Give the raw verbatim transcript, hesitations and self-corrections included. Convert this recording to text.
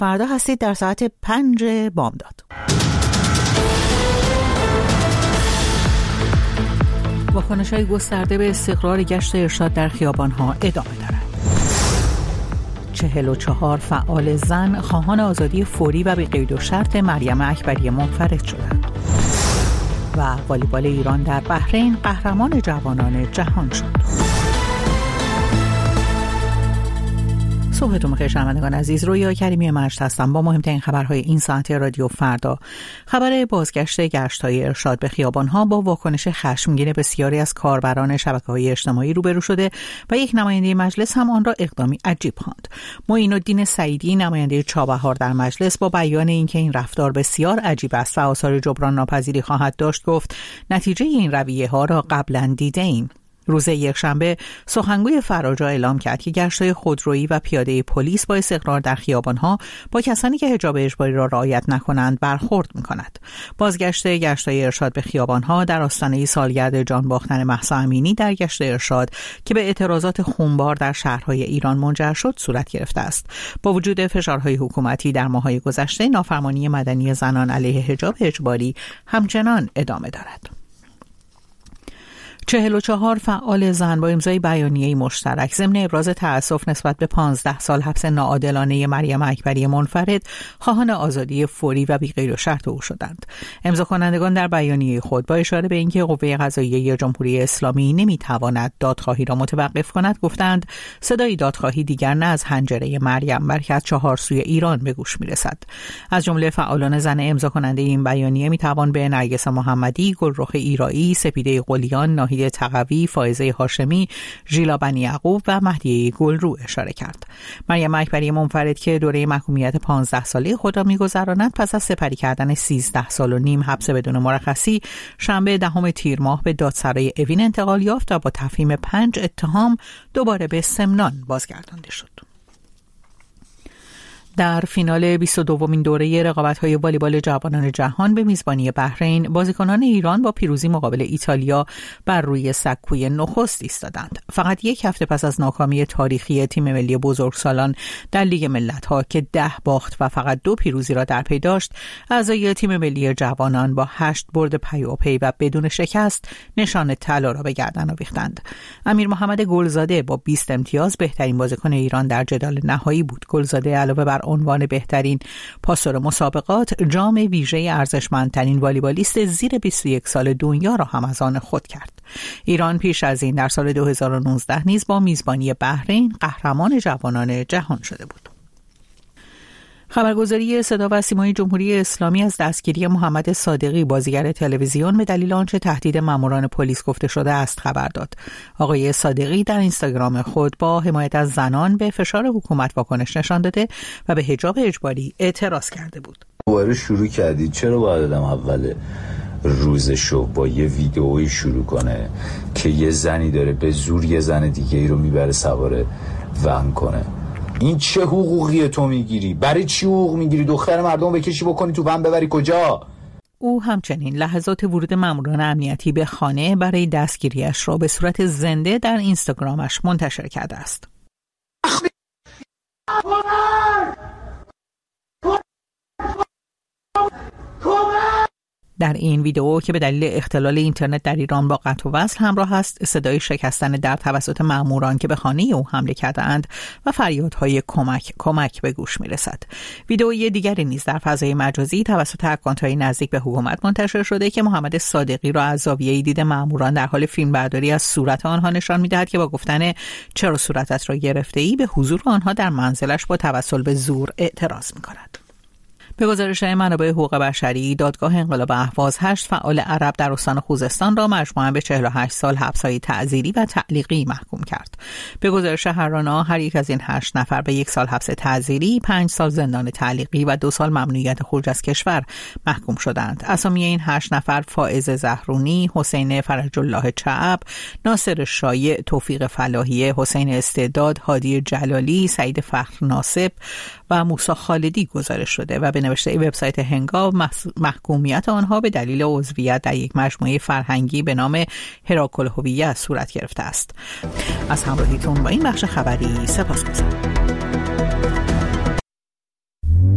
فردا هستید در ساعت پنج بامداد. واکنش‌های گسترده به استقرار گشت ارشاد در خیابان‌ها ادامه دارد. چهل و چهار فعال زن خواهان آزادی فوری و بی قید و شرط مریم اکبری منفرد شدند. و والیبال ایران در بحرین قهرمان جوانان جهان شد. صبحتون بخیر شنوندگان عزیز، رویا کریمی مجد هستم با مهمترین خبرهای این ساعت رادیو فردا. خبر بازگشت گشت‌های ارشاد به خیابان‌ها با واکنش خشمگین بسیاری از کاربران شبکه‌های اجتماعی روبرو شده و یک نماینده مجلس هم آن را اقدامی عجیب خواند. معین الدین سعیدی نماینده چابهار در مجلس با بیان اینکه این رفتار بسیار عجیب است و آثار جبران ناپذیری خواهد داشت گفت نتیجه این رویه‌ها را قبلا دیده‌ایم. روز یکشنبه سخنگوی فراجا اعلام کرد که گشت‌های خودرویی و پیاده پلیس با استقرار در خیابان‌ها با کسانی که حجاب اجباری را رعایت نکنند برخورد می‌کند. بازگشت گشت‌های ارشاد به خیابان‌ها در آستانه سالگرد جان باختن مهسا امینی در گشت ارشاد که به اعتراضات خونبار در شهرهای ایران منجر شد صورت گرفته است. با وجود فشارهای حکومتی در ماه‌های گذشته، نافرمانی مدنی زنان علیه حجاب اجباری همچنان ادامه دارد. چهل و چهار فعال زن با امضای بیانیه مشترک ضمن ابراز تأسف نسبت به پانزده سال حبس ناعادلانه مریم اکبری منفرد خواهان آزادی فوری و بی قید و شرط او شدند. امضا کنندگان در بیانیه خود با اشاره به اینکه قوه قضاییه جمهوری اسلامی نمیتواند دادخواهی را متوقف کند گفتند صدای دادخواهی دیگر نه از حنجره مریم بلکه از چهار سوی ایران به گوش میرسد. از جمله فعالان زن امضا کننده این بیانیه میتوان به نرگس محمدی، گلرخ ایرایی، سپیده قلیان، ناهید تقوی، فائزه هاشمی، ژیلا بنی یعقوب و مهدیه گلرو اشاره کرد. مریم اکبری منفرد که دوره محکومیت پانزده ساله خود را می‌گذراند پس از سپری کردن سیزده سال و نیم حبس بدون مرخصی شنبه دهم تیر ماه به دادسرای اوین انتقال یافت و با تفهیم پنج اتهام دوباره به سمنان بازگردانده شد. در فینال بیست و دومین دوره رقابت‌های والیبال جوانان جهان به میزبانی بحرین، بازیکنان ایران با پیروزی مقابل ایتالیا بر روی سکوی نخست ایستادند. فقط یک هفته پس از ناکامی تاریخی تیم ملی بزرگسالان در لیگ ملت‌ها که ده باخت و فقط دو پیروزی را در پی داشت، اعضای تیم ملی جوانان با هشت برد پیاپی و بدون شکست نشان طلا را به گردن آویختند. امیر محمد گلزاده با بیست امتیاز بهترین بازیکن ایران در جدال نهایی بود. گلزاده علاوه بر عنوان بهترین پاسور مسابقات، جام ویژه ارزشمندترین والیبالیست زیر بیست و یک سال دنیا را هم از آن خود کرد. ایران پیش از این در سال دو هزار و نوزده نیز با میزبانی بحرین قهرمان جوانان جهان شده بود. خبرگزاری صدا و سیمای جمهوری اسلامی از دستگیری محمد صادقی بازیگر تلویزیون به دلیل آنچه تهدید ماموران پلیس گفته شده است خبر داد. آقای صادقی در اینستاگرام خود با حمایت از زنان به فشار حکومت واکنش نشان داده و به حجاب اجباری اعتراض کرده بود. دوباره شروع کردید، چرا باید آدم اول روزشو با یه ویدئویی شروع کنه که یه زنی داره به زور یه زن دیگه ای رو میبره سوار ون کنه؟ این چه حقوقیه تو میگیری؟ برای چی حقوق میگیری؟ دختر مردم بکشی بکنی تو ون ببری کجا؟ او همچنین لحظات ورود ماموران امنیتی به خانه برای دستگیریش را به صورت زنده در اینستاگرامش منتشر کرده است. در این ویدئو که به دلیل اختلال اینترنت در ایران با قطع و وصل همراه است، صدای شکستن در توسط ماموران که به خانه او حمله کرده‌اند و فریادهای کمک کمک به گوش می‌رسد. ویدئوی دیگری نیز در فضای مجازی توسط اکانت‌های نزدیک به حکومت منتشر شده که محمد صادقی را از زاویه‌ای دید ماموران در حال فیلمبرداری از صورت آنها نشان می‌دهد که با گفتن چرا صورتت را گرفته‌ای به حضور آنها در منزلش با توسل به زور اعتراض می‌کند. به گزارش منابع حقوق بشری، دادگاه انقلاب اهواز هشت فعال عرب در استان خوزستان را مجموعاً به چهل و هشت سال حبس‌های تعزیری و تعلیقی محکوم کرد. به گزارش هرانا هر یک از این هشت نفر به یک سال حبس تعزیری، پنج سال زندان تعلیقی و دو سال ممنوعیت خروج از کشور محکوم شدند. اسامی این هشت نفر فائز زهرونی، حسین فرج الله چعب، ناصر شایع، توفیق فلاحیه، حسین استعداد، هادی جلالی، سعید فخر ناصب و موسی خالدی گزارش شده و به نوشته وبسایت هنگام محکومیت آنها به دلیل عضویت در یک مجموعه فرهنگی به نام هراکل هویه صورت گرفته است. از همراهیتون با این بخش خبری سپاسگزارم.